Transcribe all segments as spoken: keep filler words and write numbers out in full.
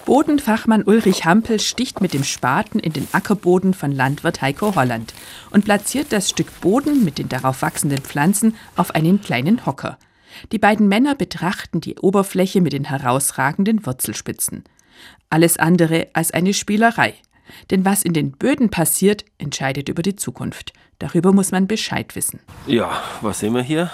Bodenfachmann Ulrich Hampel sticht mit dem Spaten in den Ackerboden von Landwirt Heiko Holland und platziert das Stück Boden mit den darauf wachsenden Pflanzen auf einen kleinen Hocker. Die beiden Männer betrachten die Oberfläche mit den herausragenden Wurzelspitzen. Alles andere als eine Spielerei. Denn was in den Böden passiert, entscheidet über die Zukunft. Darüber muss man Bescheid wissen. Ja, was sehen wir hier?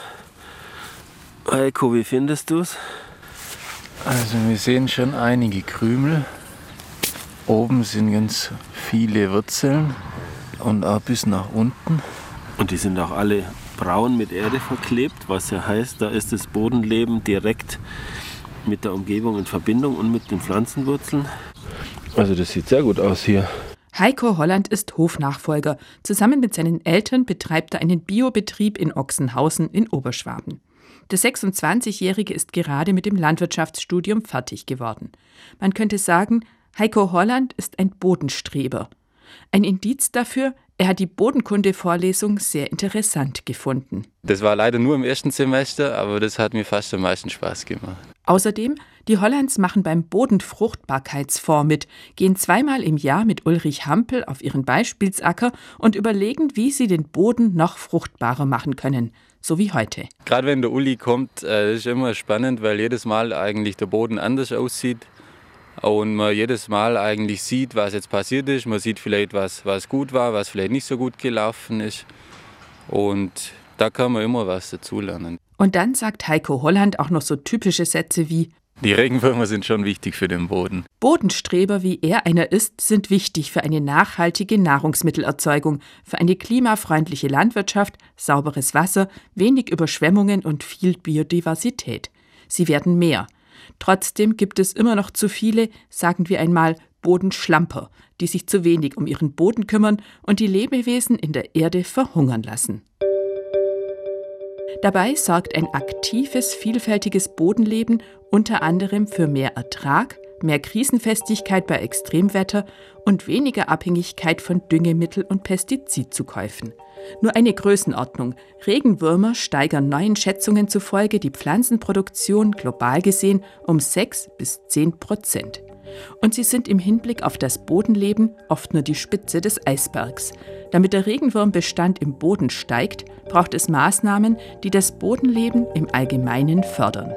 Heiko, wie findest du es? Also wir sehen schon einige Krümel. Oben sind ganz viele Wurzeln und auch bis nach unten. Und die sind auch alle braun mit Erde verklebt, was ja heißt, da ist das Bodenleben direkt mit der Umgebung in Verbindung und mit den Pflanzenwurzeln. Also das sieht sehr gut aus hier. Heiko Holland ist Hofnachfolger. Zusammen mit seinen Eltern betreibt er einen Biobetrieb in Ochsenhausen in Oberschwaben. Der sechsundzwanzigjährige ist gerade mit dem Landwirtschaftsstudium fertig geworden. Man könnte sagen, Heiko Holland ist ein Bodenstreber. Ein Indiz dafür, er hat die Bodenkunde-Vorlesung sehr interessant gefunden. Das war leider nur im ersten Semester, aber das hat mir fast am meisten Spaß gemacht. Außerdem, die Hollands machen beim Bodenfruchtbarkeitsfonds mit, gehen zweimal im Jahr mit Ulrich Hampel auf ihren Beispielsacker und überlegen, wie sie den Boden noch fruchtbarer machen können. So wie heute. Gerade wenn der Uli kommt, äh, ist immer spannend, weil jedes Mal eigentlich der Boden anders aussieht und man jedes Mal eigentlich sieht, was jetzt passiert ist. Man sieht vielleicht, was, was gut war, was vielleicht nicht so gut gelaufen ist, und da kann man immer was dazulernen. Und dann sagt Heiko Holland auch noch so typische Sätze wie: Die Regenwürmer sind schon wichtig für den Boden. Bodenstreber, wie er einer ist, sind wichtig für eine nachhaltige Nahrungsmittelerzeugung, für eine klimafreundliche Landwirtschaft, sauberes Wasser, wenig Überschwemmungen und viel Biodiversität. Sie werden mehr. Trotzdem gibt es immer noch zu viele, sagen wir einmal, Bodenschlamper, die sich zu wenig um ihren Boden kümmern und die Lebewesen in der Erde verhungern lassen. Dabei sorgt ein aktives, vielfältiges Bodenleben unter anderem für mehr Ertrag, mehr Krisenfestigkeit bei Extremwetter und weniger Abhängigkeit von Düngemittel- und Pestizidzukäufen. Nur eine Größenordnung: Regenwürmer steigern neuen Schätzungen zufolge die Pflanzenproduktion global gesehen um sechs bis zehn Prozent. Und sie sind im Hinblick auf das Bodenleben oft nur die Spitze des Eisbergs. Damit der Regenwurmbestand im Boden steigt, braucht es Maßnahmen, die das Bodenleben im Allgemeinen fördern.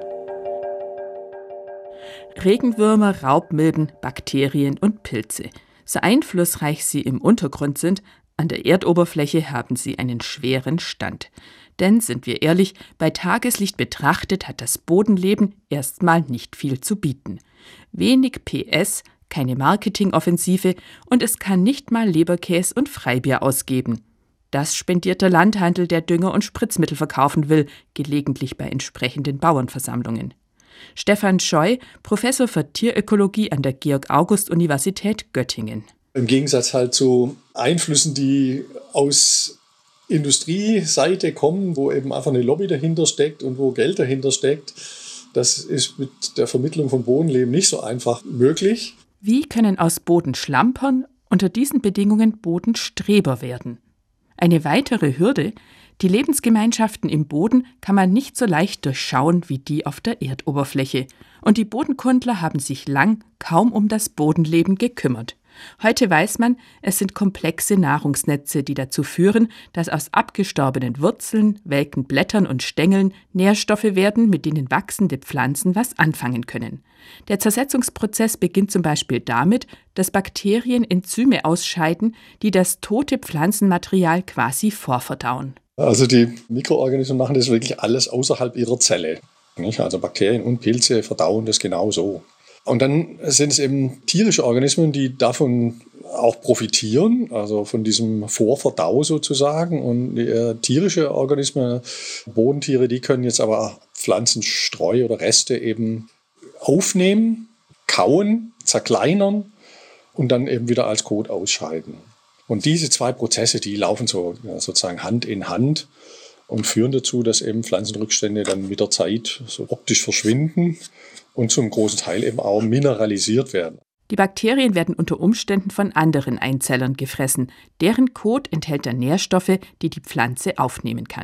Regenwürmer, Raubmilben, Bakterien und Pilze. So einflussreich sie im Untergrund sind, an der Erdoberfläche haben sie einen schweren Stand. Denn, sind wir ehrlich, bei Tageslicht betrachtet hat das Bodenleben erstmal nicht viel zu bieten. Wenig P S, keine Marketingoffensive und es kann nicht mal Leberkäse und Freibier ausgeben. Das spendiert der Landhandel, der Dünger und Spritzmittel verkaufen will, gelegentlich bei entsprechenden Bauernversammlungen. Stefan Scheu, Professor für Tierökologie an der Georg-August-Universität Göttingen. Im Gegensatz halt zu Einflüssen, die aus Industrieseite kommen, wo eben einfach eine Lobby dahinter steckt und wo Geld dahinter steckt, das ist mit der Vermittlung von Bodenleben nicht so einfach möglich. Wie können aus Bodenschlampern unter diesen Bedingungen Bodenstreber werden? Eine weitere Hürde: Die Lebensgemeinschaften im Boden kann man nicht so leicht durchschauen wie die auf der Erdoberfläche. Und die Bodenkundler haben sich lang kaum um das Bodenleben gekümmert. Heute weiß man, es sind komplexe Nahrungsnetze, die dazu führen, dass aus abgestorbenen Wurzeln, welken Blättern und Stängeln Nährstoffe werden, mit denen wachsende Pflanzen was anfangen können. Der Zersetzungsprozess beginnt zum Beispiel damit, dass Bakterien Enzyme ausscheiden, die das tote Pflanzenmaterial quasi vorverdauen. Also die Mikroorganismen machen das wirklich alles außerhalb ihrer Zelle. Also Bakterien und Pilze verdauen das genauso. Und dann sind es eben tierische Organismen, die davon auch profitieren, also von diesem Vorverdau sozusagen. Und die, äh, tierische Organismen, Bodentiere, die können jetzt aber Pflanzenstreu oder Reste eben aufnehmen, kauen, zerkleinern und dann eben wieder als Kot ausscheiden. Und diese zwei Prozesse, die laufen so ja, sozusagen Hand in Hand und führen dazu, dass eben Pflanzenrückstände dann mit der Zeit so optisch verschwinden und zum großen Teil eben auch mineralisiert werden. Die Bakterien werden unter Umständen von anderen Einzellern gefressen. Deren Kot enthält dann Nährstoffe, die die Pflanze aufnehmen kann.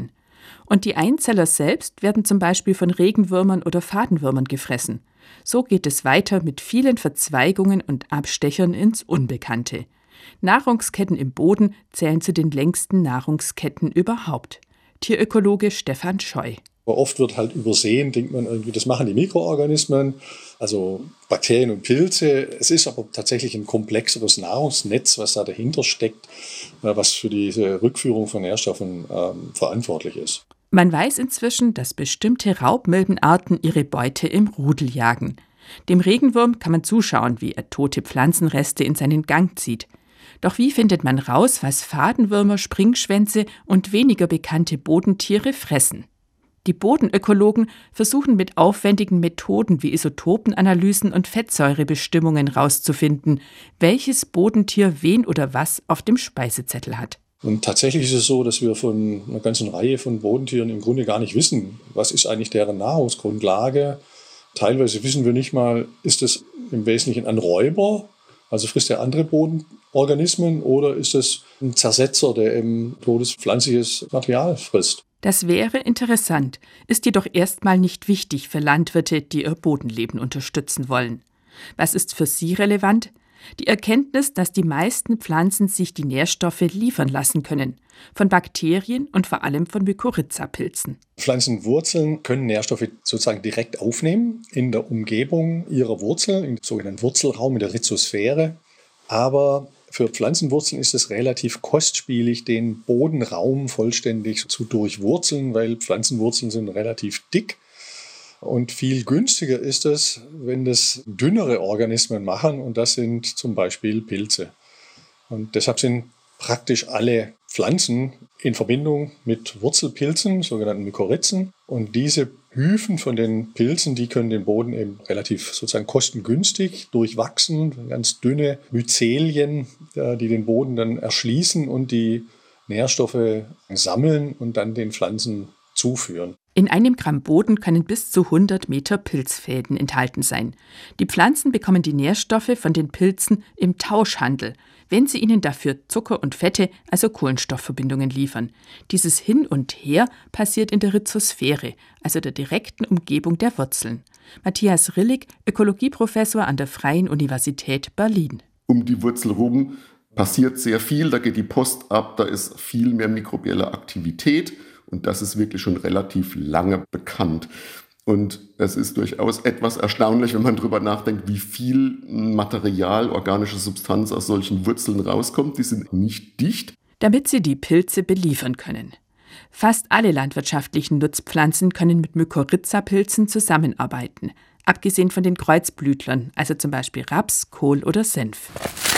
Und die Einzeller selbst werden zum Beispiel von Regenwürmern oder Fadenwürmern gefressen. So geht es weiter mit vielen Verzweigungen und Abstechern ins Unbekannte. Nahrungsketten im Boden zählen zu den längsten Nahrungsketten überhaupt. Tierökologe Stefan Scheu. Oft wird halt übersehen, denkt man irgendwie, das machen die Mikroorganismen, also Bakterien und Pilze. Es ist aber tatsächlich ein komplexeres Nahrungsnetz, was da dahinter steckt, was für diese Rückführung von Nährstoffen ähm, verantwortlich ist. Man weiß inzwischen, dass bestimmte Raubmilbenarten ihre Beute im Rudel jagen. Dem Regenwurm kann man zuschauen, wie er tote Pflanzenreste in seinen Gang zieht. Doch wie findet man raus, was Fadenwürmer, Springschwänze und weniger bekannte Bodentiere fressen? Die Bodenökologen versuchen mit aufwendigen Methoden wie Isotopenanalysen und Fettsäurebestimmungen herauszufinden, welches Bodentier wen oder was auf dem Speisezettel hat. Und tatsächlich ist es so, dass wir von einer ganzen Reihe von Bodentieren im Grunde gar nicht wissen, was ist eigentlich deren Nahrungsgrundlage. Teilweise wissen wir nicht mal, ist es im Wesentlichen ein Räuber, also frisst er andere Bodenorganismen, oder ist es ein Zersetzer, der eben totes pflanzliches Material frisst. Das wäre interessant, ist jedoch erstmal nicht wichtig für Landwirte, die ihr Bodenleben unterstützen wollen. Was ist für sie relevant? Die Erkenntnis, dass die meisten Pflanzen sich die Nährstoffe liefern lassen können, von Bakterien und vor allem von Mykorrhiza-Pilzen. Pflanzenwurzeln können Nährstoffe sozusagen direkt aufnehmen in der Umgebung ihrer Wurzel, im sogenannten Wurzelraum, in der Rhizosphäre. Aber für Pflanzenwurzeln ist es relativ kostspielig, den Bodenraum vollständig zu durchwurzeln, weil Pflanzenwurzeln sind relativ dick. Und viel günstiger ist es, wenn das dünnere Organismen machen, und das sind zum Beispiel Pilze. Und deshalb sind praktisch alle Pflanzen in Verbindung mit Wurzelpilzen, sogenannten Mykorrhizen. Und diese Hyphen von den Pilzen, die können den Boden eben relativ sozusagen kostengünstig durchwachsen, ganz dünne Myzelien, die den Boden dann erschließen und die Nährstoffe sammeln und dann den Pflanzen zuführen. In einem Gramm Boden können bis zu hundert Meter Pilzfäden enthalten sein. Die Pflanzen bekommen die Nährstoffe von den Pilzen im Tauschhandel, wenn sie ihnen dafür Zucker und Fette, also Kohlenstoffverbindungen, liefern. Dieses Hin und Her passiert in der Rhizosphäre, also der direkten Umgebung der Wurzeln. Matthias Rillig, Ökologieprofessor an der Freien Universität Berlin. Um die Wurzel rum passiert sehr viel, da geht die Post ab, da ist viel mehr mikrobielle Aktivität. Und das ist wirklich schon relativ lange bekannt. Und es ist durchaus etwas erstaunlich, wenn man darüber nachdenkt, wie viel Material, organische Substanz aus solchen Wurzeln rauskommt. Die sind nicht dicht. Damit sie die Pilze beliefern können. Fast alle landwirtschaftlichen Nutzpflanzen können mit Mykorrhiza-Pilzen zusammenarbeiten. Abgesehen von den Kreuzblütlern, also zum Beispiel Raps, Kohl oder Senf.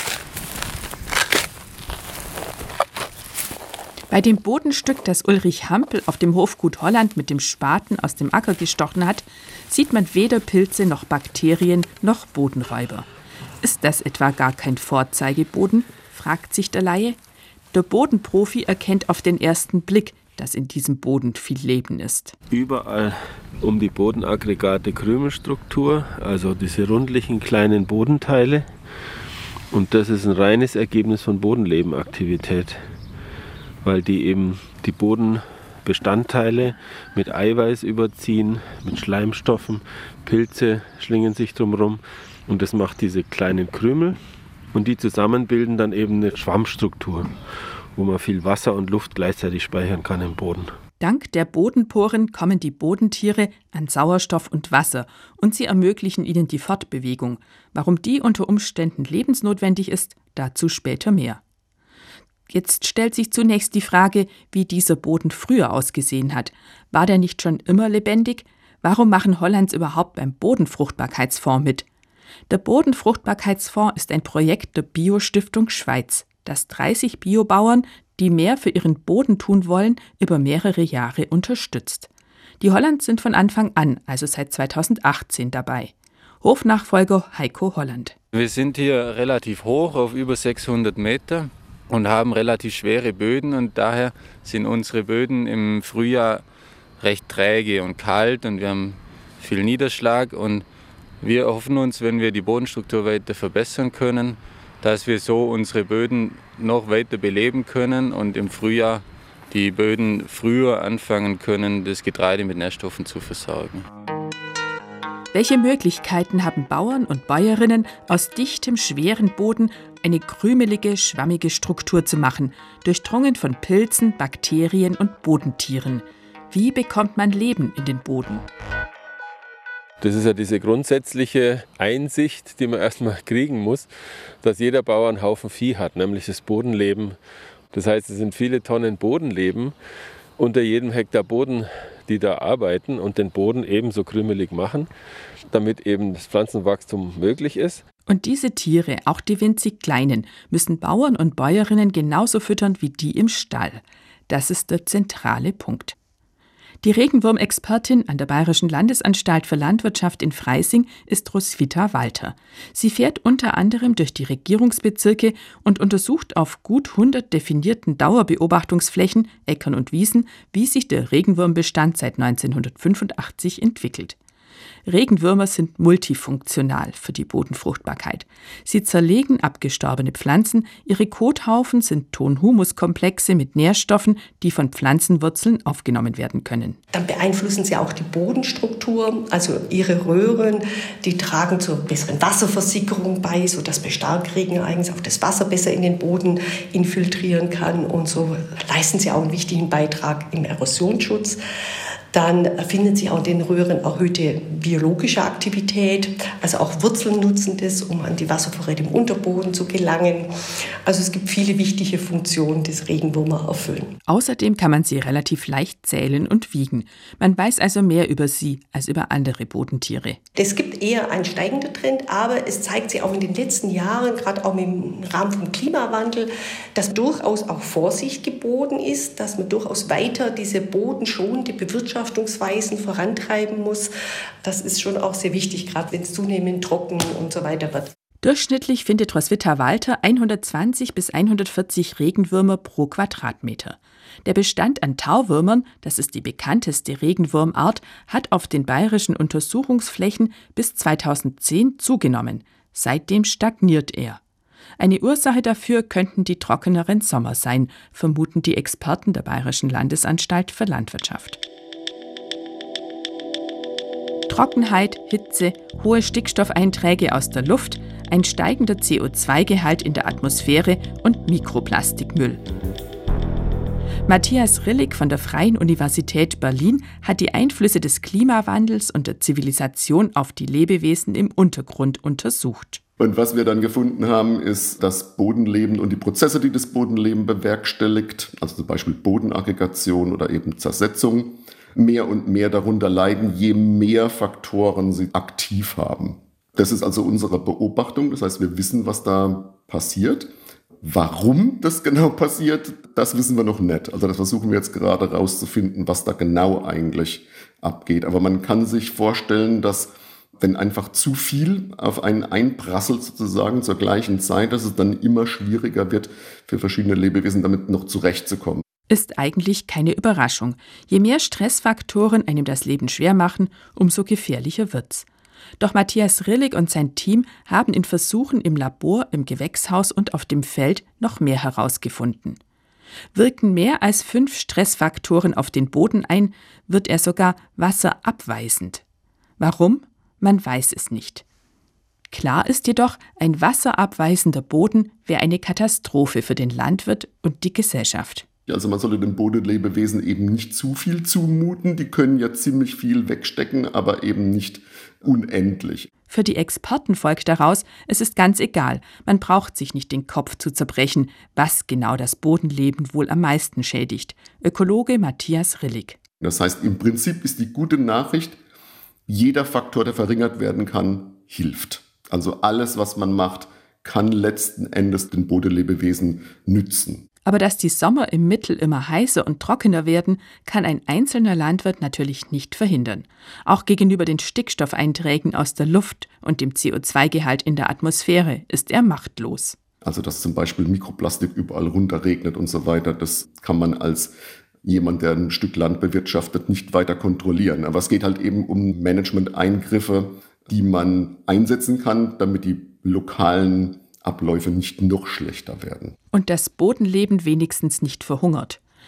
Bei dem Bodenstück, das Ulrich Hampel auf dem Hofgut Holland mit dem Spaten aus dem Acker gestochen hat, sieht man weder Pilze noch Bakterien noch Bodenräuber. Ist das etwa gar kein Vorzeigeboden, fragt sich der Laie. Der Bodenprofi erkennt auf den ersten Blick, dass in diesem Boden viel Leben ist. Überall um die Bodenaggregate Krümelstruktur, also diese rundlichen kleinen Bodenteile. Und das ist ein reines Ergebnis von Bodenlebenaktivität, weil die eben die Bodenbestandteile mit Eiweiß überziehen, mit Schleimstoffen. Pilze schlingen sich drumherum und das macht diese kleinen Krümel. Und die zusammen bilden dann eben eine Schwammstruktur, wo man viel Wasser und Luft gleichzeitig speichern kann im Boden. Dank der Bodenporen kommen die Bodentiere an Sauerstoff und Wasser und sie ermöglichen ihnen die Fortbewegung. Warum die unter Umständen lebensnotwendig ist, dazu später mehr. Jetzt stellt sich zunächst die Frage, wie dieser Boden früher ausgesehen hat. War der nicht schon immer lebendig? Warum machen Hollands überhaupt beim Bodenfruchtbarkeitsfonds mit? Der Bodenfruchtbarkeitsfonds ist ein Projekt der Bio-Stiftung Schweiz, das dreißig Biobauern, die mehr für ihren Boden tun wollen, über mehrere Jahre unterstützt. Die Hollands sind von Anfang an, also seit zweitausendachtzehn, dabei. Hofnachfolger Heiko Holland. Wir sind hier relativ hoch, auf über sechshundert Meter. Und haben relativ schwere Böden und daher sind unsere Böden im Frühjahr recht träge und kalt und wir haben viel Niederschlag und wir hoffen uns, wenn wir die Bodenstruktur weiter verbessern können, dass wir so unsere Böden noch weiter beleben können und im Frühjahr die Böden früher anfangen können, das Getreide mit Nährstoffen zu versorgen. Welche Möglichkeiten haben Bauern und Bäuerinnen, aus dichtem, schweren Boden eine krümelige, schwammige Struktur zu machen, durchdrungen von Pilzen, Bakterien und Bodentieren? Wie bekommt man Leben in den Boden? Das ist ja diese grundsätzliche Einsicht, die man erstmal kriegen muss, dass jeder Bauer einen Haufen Vieh hat, nämlich das Bodenleben. Das heißt, es sind viele Tonnen Bodenleben unter jedem Hektar Boden, die da arbeiten und den Boden ebenso krümelig machen, damit eben das Pflanzenwachstum möglich ist. Und diese Tiere, auch die winzig kleinen, müssen Bauern und Bäuerinnen genauso füttern wie die im Stall. Das ist der zentrale Punkt. Die Regenwurmexpertin an der Bayerischen Landesanstalt für Landwirtschaft in Freising ist Roswitha Walter. Sie fährt unter anderem durch die Regierungsbezirke und untersucht auf gut hundert definierten Dauerbeobachtungsflächen, Äckern und Wiesen, wie sich der Regenwurmbestand seit neunzehnhundertfünfundachtzig entwickelt. Regenwürmer sind multifunktional für die Bodenfruchtbarkeit. Sie zerlegen abgestorbene Pflanzen, ihre Kothaufen sind Ton-Humus-Komplexe mit Nährstoffen, die von Pflanzenwurzeln aufgenommen werden können. Dann beeinflussen sie auch die Bodenstruktur, also ihre Röhren, die tragen zur besseren Wasserversickerung bei, sodass bei Starkregen eigens auch das Wasser besser in den Boden infiltrieren kann und so leisten sie auch einen wichtigen Beitrag im Erosionsschutz. Dann finden Sie auch in den Röhren erhöhte biologische Aktivität, also auch Wurzeln nutzen das, um an die Wasservorräte im Unterboden zu gelangen. Also es gibt viele wichtige Funktionen, die Regenwürmer erfüllen. Außerdem kann man sie relativ leicht zählen und wiegen. Man weiß also mehr über sie als über andere Bodentiere. Es gibt eher einen steigenden Trend, aber es zeigt sich auch in den letzten Jahren, gerade auch im Rahmen vom Klimawandel, dass durchaus auch Vorsicht geboten ist, dass man durchaus weiter diese bodenschonende Bewirtschaftung vorantreiben muss. Das ist schon auch sehr wichtig, gerade wenn es zunehmend trocken und so weiter wird. Durchschnittlich findet Roswitha Walter hundertzwanzig bis hundertvierzig Regenwürmer pro Quadratmeter. Der Bestand an Tauwürmern, das ist die bekannteste Regenwurmart, hat auf den bayerischen Untersuchungsflächen bis zweitausendzehn zugenommen. Seitdem stagniert er. Eine Ursache dafür könnten die trockeneren Sommer sein, vermuten die Experten der Bayerischen Landesanstalt für Landwirtschaft. Trockenheit, Hitze, hohe Stickstoffeinträge aus der Luft, ein steigender C O zwei Gehalt in der Atmosphäre und Mikroplastikmüll. Matthias Rillig von der Freien Universität Berlin hat die Einflüsse des Klimawandels und der Zivilisation auf die Lebewesen im Untergrund untersucht. Und was wir dann gefunden haben, ist das Bodenleben und die Prozesse, die das Bodenleben bewerkstelligt, also zum Beispiel Bodenaggregation oder eben Zersetzung, mehr und mehr darunter leiden, je mehr Faktoren sie aktiv haben. Das ist also unsere Beobachtung, das heißt, wir wissen, was da passiert. Warum das genau passiert, das wissen wir noch nicht. Also das versuchen wir jetzt gerade rauszufinden, was da genau eigentlich abgeht. Aber man kann sich vorstellen, dass wenn einfach zu viel auf einen einprasselt sozusagen zur gleichen Zeit, dass es dann immer schwieriger wird, für verschiedene Lebewesen damit noch zurechtzukommen. Ist eigentlich keine Überraschung. Je mehr Stressfaktoren einem das Leben schwer machen, umso gefährlicher wird's. Doch Matthias Rillig und sein Team haben in Versuchen im Labor, im Gewächshaus und auf dem Feld noch mehr herausgefunden. Wirken mehr als fünf Stressfaktoren auf den Boden ein, wird er sogar wasserabweisend. Warum? Man weiß es nicht. Klar ist jedoch, ein wasserabweisender Boden wäre eine Katastrophe für den Landwirt und die Gesellschaft. Also man sollte den Bodenlebewesen eben nicht zu viel zumuten. Die können ja ziemlich viel wegstecken, aber eben nicht unendlich. Für die Experten folgt daraus, es ist ganz egal, man braucht sich nicht den Kopf zu zerbrechen, was genau das Bodenleben wohl am meisten schädigt. Ökologe Matthias Rillig. Das heißt, im Prinzip ist die gute Nachricht, jeder Faktor, der verringert werden kann, hilft. Also alles, was man macht, kann letzten Endes den Bodenlebewesen nützen. Aber dass die Sommer im Mittel immer heißer und trockener werden, kann ein einzelner Landwirt natürlich nicht verhindern. Auch gegenüber den Stickstoffeinträgen aus der Luft und dem C O zwei Gehalt in der Atmosphäre ist er machtlos. Also dass zum Beispiel Mikroplastik überall runterregnet und so weiter, das kann man als jemand, der ein Stück Land bewirtschaftet, nicht weiter kontrollieren. Aber es geht halt eben um Management-Eingriffe, die man einsetzen kann, damit die lokalen Abläufe nicht noch schlechter werden. Und das Bodenleben wenigstens nicht verhungert.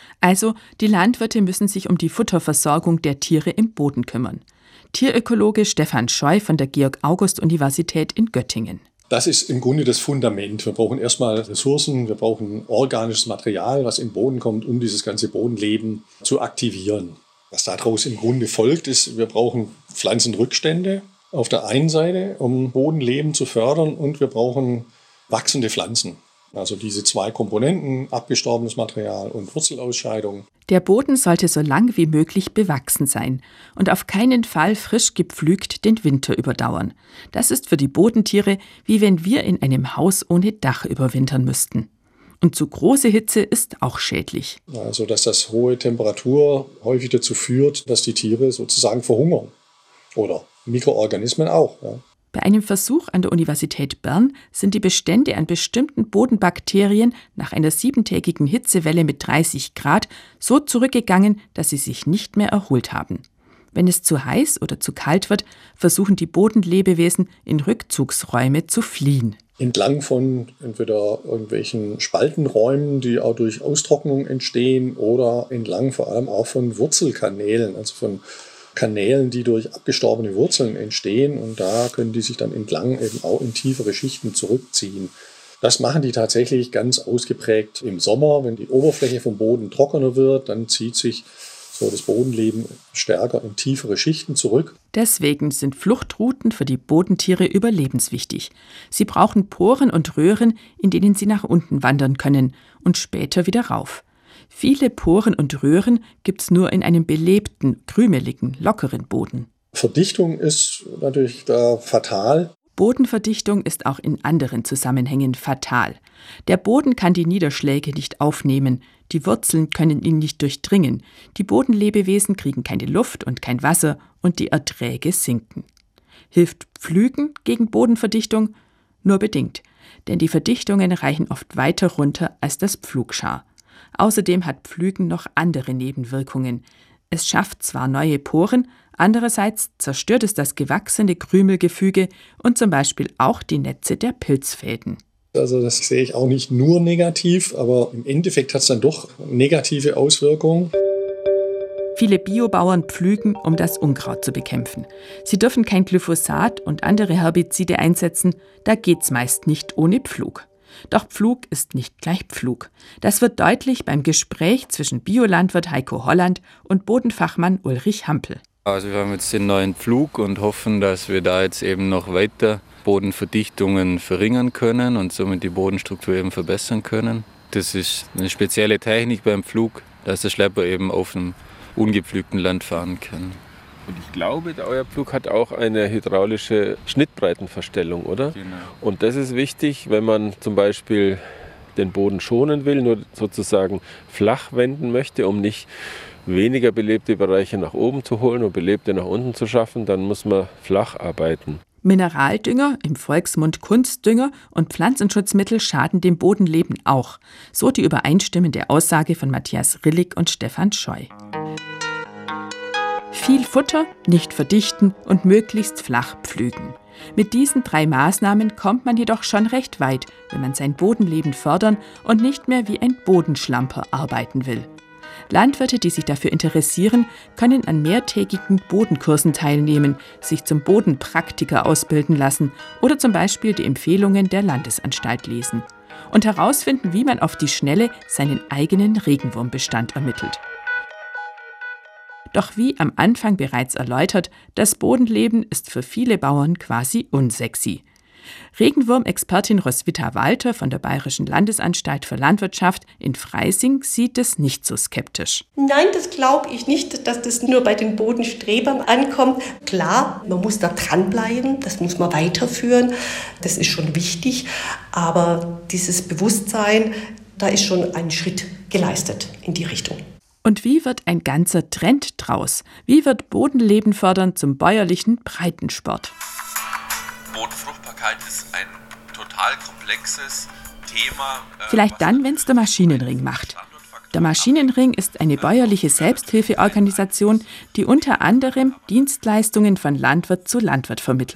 Also die Landwirte müssen sich um die Futterversorgung der Tiere im Boden kümmern. Tierökologe Stefan Scheu von der Georg-August-Universität in Göttingen. Das ist im Grunde das Fundament. Wir brauchen erstmal Ressourcen, wir brauchen organisches Material, was in den Boden kommt, um dieses ganze Bodenleben zu aktivieren. Was daraus im Grunde folgt, ist, wir brauchen Pflanzenrückstände auf der einen Seite, um Bodenleben zu fördern, und wir brauchen wachsende Pflanzen. Also diese zwei Komponenten, abgestorbenes Material und Wurzelausscheidung. Der Boden sollte so lang wie möglich bewachsen sein und auf keinen Fall frisch gepflügt den Winter überdauern. Das ist für die Bodentiere, wie wenn wir in einem Haus ohne Dach überwintern müssten. Und zu große Hitze ist auch schädlich. Also dass das hohe Temperatur häufig dazu führt, dass die Tiere sozusagen verhungern. Oder Mikroorganismen auch. Ja. Bei einem Versuch an der Universität Bern sind die Bestände an bestimmten Bodenbakterien nach einer siebentägigen Hitzewelle mit dreißig Grad so zurückgegangen, dass sie sich nicht mehr erholt haben. Wenn es zu heiß oder zu kalt wird, versuchen die Bodenlebewesen in Rückzugsräume zu fliehen. Entlang von entweder irgendwelchen Spaltenräumen, die auch durch Austrocknung entstehen, oder entlang vor allem auch von Wurzelkanälen, also von Kanälen, die durch abgestorbene Wurzeln entstehen, und da können die sich dann entlang eben auch in tiefere Schichten zurückziehen. Das machen die tatsächlich ganz ausgeprägt im Sommer. Wenn die Oberfläche vom Boden trockener wird, dann zieht sich so das Bodenleben stärker in tiefere Schichten zurück. Deswegen sind Fluchtrouten für die Bodentiere überlebenswichtig. Sie brauchen Poren und Röhren, in denen sie nach unten wandern können und später wieder rauf. Viele Poren und Röhren gibt es nur in einem belebten, krümeligen, lockeren Boden. Verdichtung ist natürlich da fatal. Bodenverdichtung ist auch in anderen Zusammenhängen fatal. Der Boden kann die Niederschläge nicht aufnehmen, die Wurzeln können ihn nicht durchdringen, die Bodenlebewesen kriegen keine Luft und kein Wasser und die Erträge sinken. Hilft Pflügen gegen Bodenverdichtung? Nur bedingt, denn die Verdichtungen reichen oft weiter runter als das Pflugschar. Außerdem hat Pflügen noch andere Nebenwirkungen. Es schafft zwar neue Poren, andererseits zerstört es das gewachsene Krümelgefüge und zum Beispiel auch die Netze der Pilzfäden. Also das sehe ich auch nicht nur negativ, aber im Endeffekt hat es dann doch negative Auswirkungen. Viele Biobauern pflügen, um das Unkraut zu bekämpfen. Sie dürfen kein Glyphosat und andere Herbizide einsetzen, da geht's meist nicht ohne Pflug. Doch Pflug ist nicht gleich Pflug. Das wird deutlich beim Gespräch zwischen Biolandwirt Heiko Holland und Bodenfachmann Ulrich Hampel. Also wir haben jetzt den neuen Pflug und hoffen, dass wir da jetzt eben noch weiter Bodenverdichtungen verringern können und somit die Bodenstruktur eben verbessern können. Das ist eine spezielle Technik beim Pflug, dass der Schlepper eben auf einem ungepflügten Land fahren kann. Und ich glaube, euer Pflug hat auch eine hydraulische Schnittbreitenverstellung, oder? Genau. Und das ist wichtig, wenn man zum Beispiel den Boden schonen will, nur sozusagen flach wenden möchte, um nicht weniger belebte Bereiche nach oben zu holen und belebte nach unten zu schaffen, dann muss man flach arbeiten. Mineraldünger, im Volksmund Kunstdünger und Pflanzenschutzmittel schaden dem Bodenleben auch. So die übereinstimmende Aussage von Matthias Rillig und Stefan Scheu. Viel Futter, nicht verdichten und möglichst flach pflügen. Mit diesen drei Maßnahmen kommt man jedoch schon recht weit, wenn man sein Bodenleben fördern und nicht mehr wie ein Bodenschlamper arbeiten will. Landwirte, die sich dafür interessieren, können an mehrtägigen Bodenkursen teilnehmen, sich zum Bodenpraktiker ausbilden lassen oder zum Beispiel die Empfehlungen der Landesanstalt lesen und herausfinden, wie man auf die Schnelle seinen eigenen Regenwurmbestand ermittelt. Doch wie am Anfang bereits erläutert, das Bodenleben ist für viele Bauern quasi unsexy. Regenwurmexpertin Roswitha Walter von der Bayerischen Landesanstalt für Landwirtschaft in Freising sieht es nicht so skeptisch. Nein, das glaube ich nicht, dass das nur bei den Bodenstrebern ankommt. Klar, man muss da dranbleiben, das muss man weiterführen, das ist schon wichtig. Aber dieses Bewusstsein, da ist schon ein Schritt geleistet in die Richtung. Und wie wird ein ganzer Trend draus? Wie wird Bodenleben fördern zum bäuerlichen Breitensport? Bodenfruchtbarkeit ist ein total komplexes Thema. Vielleicht dann, wenn es der Maschinenring macht. Der Maschinenring ist eine bäuerliche Selbsthilfeorganisation, die unter anderem Dienstleistungen von Landwirt zu Landwirt vermittelt.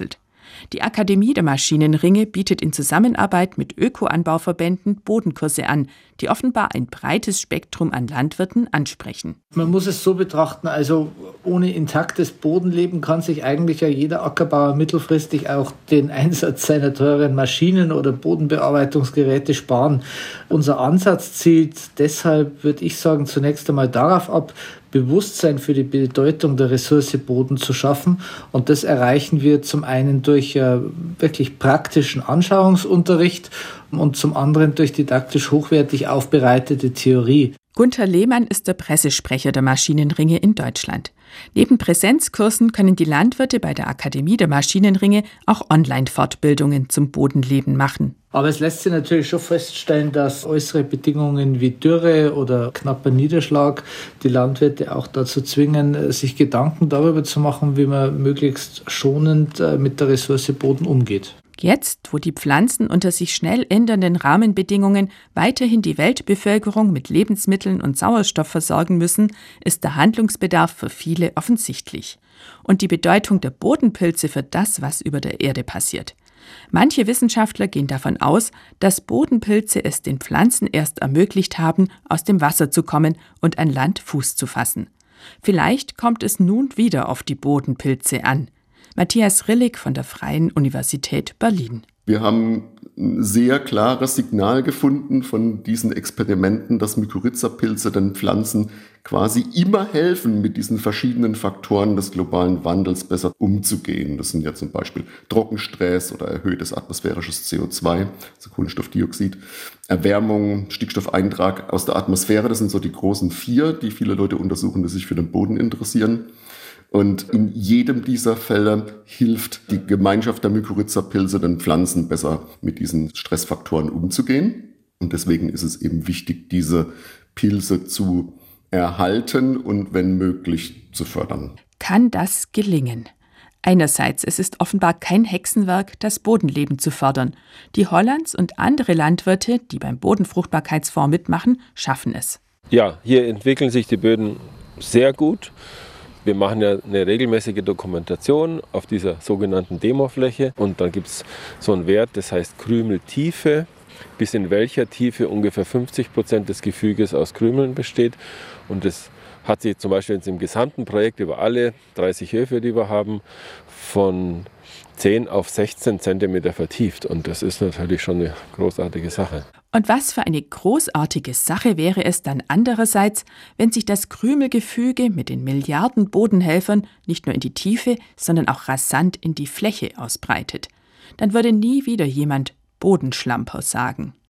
Die Akademie der Maschinenringe bietet in Zusammenarbeit mit Ökoanbauverbänden Bodenkurse an, die offenbar ein breites Spektrum an Landwirten ansprechen. Man muss es so betrachten, also ohne intaktes Bodenleben kann sich eigentlich ja jeder Ackerbauer mittelfristig auch den Einsatz seiner teuren Maschinen oder Bodenbearbeitungsgeräte sparen. Unser Ansatz zielt deshalb, würde ich sagen, zunächst einmal darauf ab, Bewusstsein für die Bedeutung der Ressource Boden zu schaffen. Und das erreichen wir zum einen durch äh, wirklich praktischen Anschauungsunterricht und zum anderen durch didaktisch hochwertig aufbereitete Theorie. Gunther Lehmann ist der Pressesprecher der Maschinenringe in Deutschland. Neben Präsenzkursen können die Landwirte bei der Akademie der Maschinenringe auch Online-Fortbildungen zum Bodenleben machen. Aber es lässt sich natürlich schon feststellen, dass äußere Bedingungen wie Dürre oder knapper Niederschlag die Landwirte auch dazu zwingen, sich Gedanken darüber zu machen, wie man möglichst schonend mit der Ressource Boden umgeht. Jetzt, wo die Pflanzen unter sich schnell ändernden Rahmenbedingungen weiterhin die Weltbevölkerung mit Lebensmitteln und Sauerstoff versorgen müssen, ist der Handlungsbedarf für viele offensichtlich. Und die Bedeutung der Bodenpilze für das, was über der Erde passiert. Manche Wissenschaftler gehen davon aus, dass Bodenpilze es den Pflanzen erst ermöglicht haben, aus dem Wasser zu kommen und an Land Fuß zu fassen. Vielleicht kommt es nun wieder auf die Bodenpilze an. Matthias Rillig von der Freien Universität Berlin. Wir haben ein sehr klares Signal gefunden von diesen Experimenten, dass Mykorrhiza-Pilze den Pflanzen quasi immer helfen, mit diesen verschiedenen Faktoren des globalen Wandels besser umzugehen. Das sind ja zum Beispiel Trockenstress oder erhöhtes atmosphärisches C O zwei, also Kohlenstoffdioxid, Erwärmung, Stickstoffeintrag aus der Atmosphäre. Das sind so die großen vier, die viele Leute untersuchen, die sich für den Boden interessieren. Und in jedem dieser Fälle hilft die Gemeinschaft der Mykorrhiza-Pilze den Pflanzen besser mit diesen Stressfaktoren umzugehen. Und deswegen ist es eben wichtig, diese Pilze zu erhalten und wenn möglich zu fördern. Kann das gelingen? Einerseits, es ist offenbar kein Hexenwerk, das Bodenleben zu fördern. Die Hollands und andere Landwirte, die beim Bodenfruchtbarkeitsfonds mitmachen, schaffen es. Ja, hier entwickeln sich die Böden sehr gut. Wir machen ja eine regelmäßige Dokumentation auf dieser sogenannten Demofläche und dann gibt es so einen Wert, das heißt Krümeltiefe, bis in welcher Tiefe ungefähr fünfzig Prozent des Gefüges aus Krümeln besteht. Und das hat sich zum Beispiel jetzt im gesamten Projekt über alle dreißig Höfe, die wir haben, von zehn auf sechzehn Zentimeter vertieft. Und das ist natürlich schon eine großartige Sache. Und was für eine großartige Sache wäre es dann andererseits, wenn sich das Krümelgefüge mit den Milliarden Bodenhelfern nicht nur in die Tiefe, sondern auch rasant in die Fläche ausbreitet. Dann würde nie wieder jemand Bodenschlamper sagen.